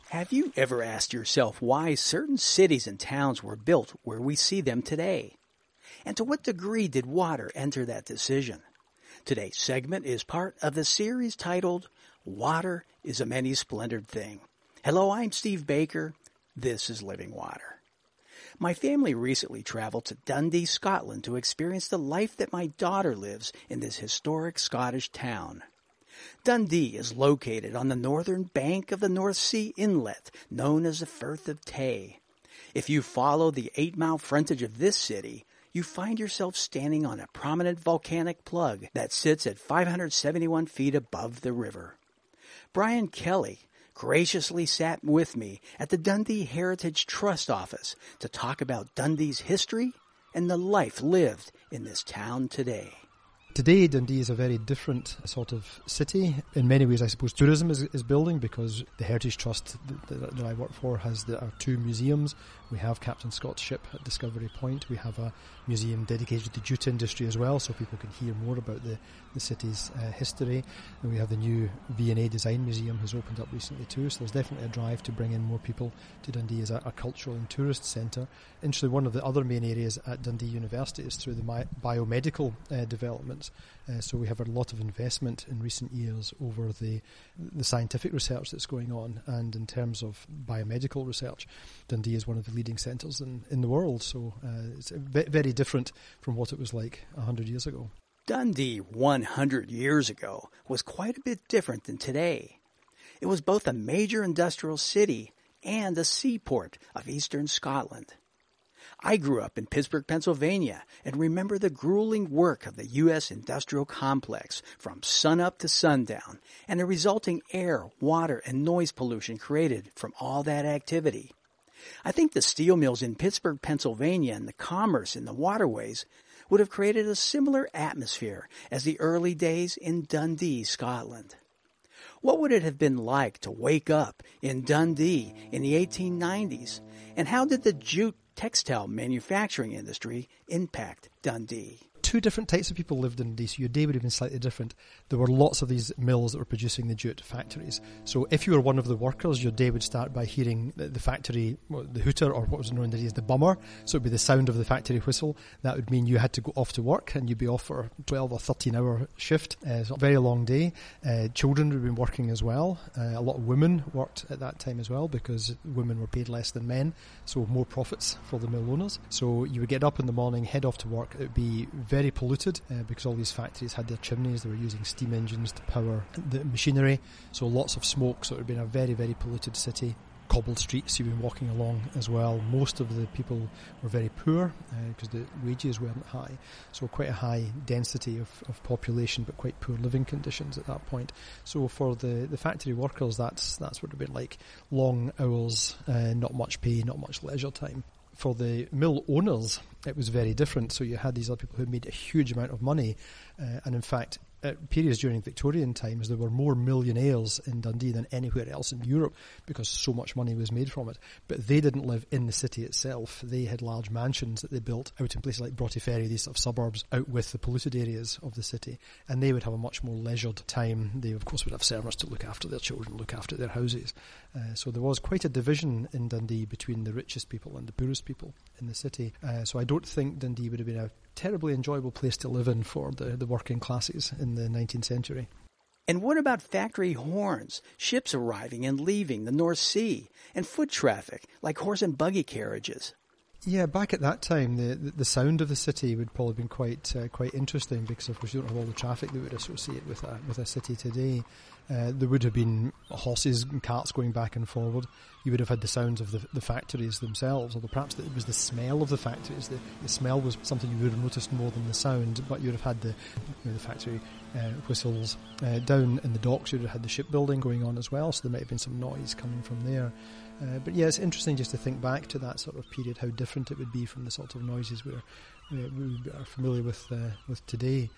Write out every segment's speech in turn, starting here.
Have you ever asked yourself why certain cities and towns were built where we see them today? And to what degree did water enter that decision? Today's segment is part of the series titled, Water is a Many-Splendored Thing. Hello, I'm Steve Baker. This is Living Water. My family recently traveled to Dundee, Scotland to experience the life that my daughter lives in this historic Scottish town. Dundee is located on the northern bank of the North Sea inlet known as the Firth of Tay. If you follow the 8-mile frontage of this city, you find yourself standing on a prominent volcanic plug that sits at 571 feet above the river. Brian Kelly graciously sat with me at the Dundee Heritage Trust office to talk about Dundee's history and the life lived in this town today. Today, Dundee is a very different sort of city. In many ways, I suppose tourism is building because the Heritage Trust that I work for has our two museums. We have Captain Scott's ship at Discovery Point. We have a museum dedicated to the jute industry as well, so people can hear more about the city's history. And we have the new V&A Design Museum has opened up recently too, so there's definitely a drive to bring in more people to Dundee as a cultural and tourist centre. Interestingly, one of the other main areas at Dundee University is through the biomedical developments. So we have a lot of investment in recent years over the scientific research that's going on, and in terms of biomedical research, Dundee is one of the leading centres in the world, so it's very different from what it was like 100 years ago. Dundee 100 years ago was quite a bit different than today. It was both a major industrial city and a seaport of eastern Scotland. I grew up in Pittsburgh, Pennsylvania, and remember the grueling work of the U.S. industrial complex from sunup to sundown and the resulting air, water, and noise pollution created from all that activity. I think the steel mills in Pittsburgh, Pennsylvania, and the commerce in the waterways would have created a similar atmosphere as the early days in Dundee, Scotland. What would it have been like to wake up in Dundee in the 1890s? And how did the jute textile manufacturing industry impact Dundee? Two different types of people lived in Dundee, so your day would have been slightly different. There were lots of these mills that were producing the jute factories. So if you were one of the workers, your day would start by hearing the factory, the hooter, or what was known in Dundee as the bummer. So it would be the sound of the factory whistle. That would mean you had to go off to work, and you'd be off for a 12 or 13-hour shift. So a very long day. Children would have been working as well. A lot of women worked at that time as well because women were paid less than men, so more profits for the mill owners. So you would get up in the morning, head off to work. It would be very polluted because all these factories had their chimneys. They were using steam engines to power the machinery, so lots of smoke. So it would have been a very, very polluted city. Cobbled streets you've been walking along as well. Most of the people were very poor because the wages weren't high, so quite a high density of population but quite poor living conditions at that point. So for the factory workers, that's what it would have been like. Long hours, not much pay, not much leisure time. For the mill owners, it was very different. So you had these other people who made a huge amount of money, and in fact, at periods during Victorian times, there were more millionaires in Dundee than anywhere else in Europe because so much money was made from it. But they didn't live in the city itself. They had large mansions that they built out in places like Broughty Ferry, these sort of suburbs, out with the polluted areas of the city. And they would have a much more leisured time. They, of course, would have servants to look after their children, look after their houses. So there was quite a division in Dundee between the richest people and the poorest people in the city. So I don't think Dundee would have been a terribly enjoyable place to live in for the working classes in the 19th century. And what about factory horns, ships arriving and leaving the North Sea, and foot traffic like horse and buggy carriages? Yeah, back at that time, the sound of the city would probably have been quite interesting because, of course, you don't have all the traffic that we would associate with a city today. There would have been horses and carts going back and forward. You would have had the sounds of the factories themselves, although perhaps it was the smell of the factories. The smell was something you would have noticed more than the sound, but you would have had the factory whistles. Down in the docks, you would have had the shipbuilding going on as well, so there might have been some noise coming from there. But yeah, it's interesting just to think back to that sort of period, how different it would be from the sort of noises we are familiar with today.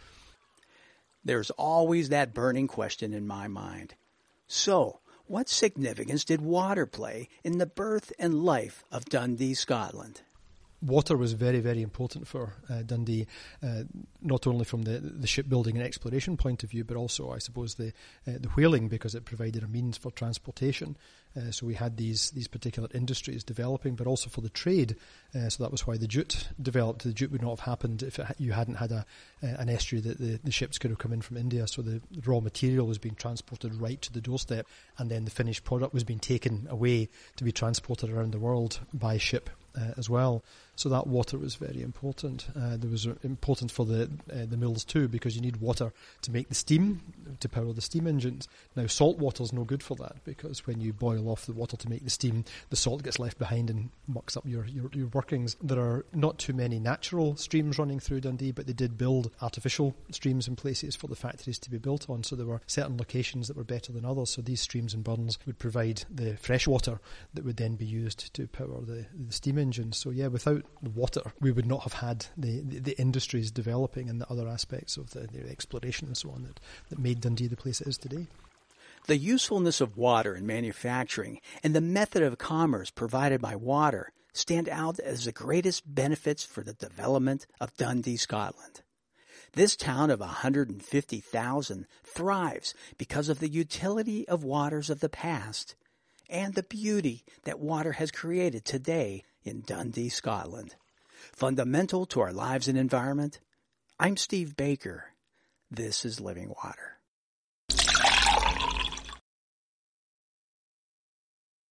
There's always that burning question in my mind. So, what significance did water play in the birth and life of Dundee, Scotland? water was very, very important for Dundee, not only from the shipbuilding and exploration point of view, but also, I suppose, the whaling, because it provided a means for transportation. So we had these particular industries developing, but also for the trade. So that was why the jute developed. The jute would not have happened if you hadn't had an estuary that the ships could have come in from India. So the raw material was being transported right to the doorstep, and then the finished product was being taken away to be transported around the world by ship as well. So that water was very important. There was important for the mills too, because you need water to make the steam, to power the steam engines. Now salt water is no good for that, because when you boil off the water to make the steam, the salt gets left behind and mucks up your workings. There are not too many natural streams running through Dundee, but they did build artificial streams in places for the factories to be built on. So there were certain locations that were better than others. So these streams and burns would provide the fresh water that would then be used to power the steam engines. So yeah, without the water, we would not have had the industries developing and the other aspects of the exploration and so on that made Dundee the place it is today. The usefulness of water in manufacturing and the method of commerce provided by water stand out as the greatest benefits for the development of Dundee, Scotland. This town of 150,000 thrives because of the utility of waters of the past and the beauty that water has created today in Dundee, Scotland. Fundamental to our lives and environment, I'm Steve Baker. This is Living Water.